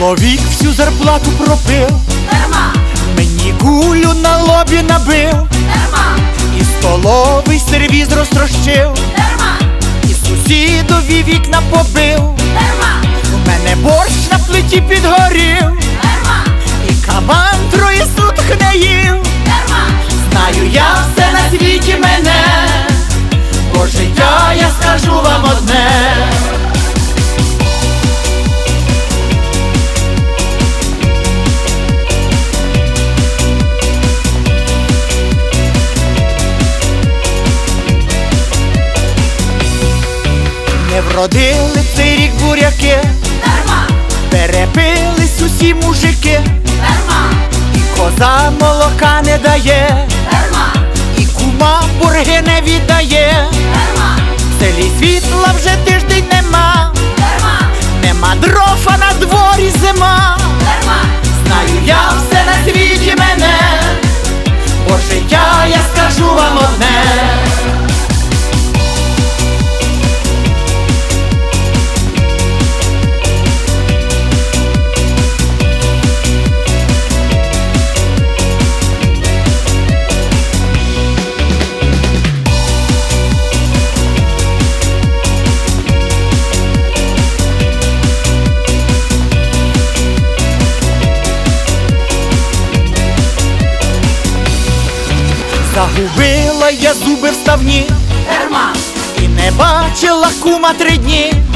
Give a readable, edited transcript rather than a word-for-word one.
Чоловік всю зарплату пропив, Дарма, мені кулю на лобі набив, дарма, і столовий сервіз розтрощив, дарма, і сусідові вікна побив. дарма, У мене борщ на плиті підгорів, дарма, і кабан 3 суток не їв. дарма, Знаю я все на світі мене, бо життя я скажу вам одне. Не вродили цей рік буряки, дарма, перепились усі мужики, дарма, і коза молока не дає, дарма, і кума борги не віддає. дарма, В селі світла вже тиждень нема, дарма, нема дров, а на дворі зима. дарма, Знаю я все на світі мене, бо життя я скажу вам одне. Загубила я зуби вставні, дарма, і не бачила кума 3 дні.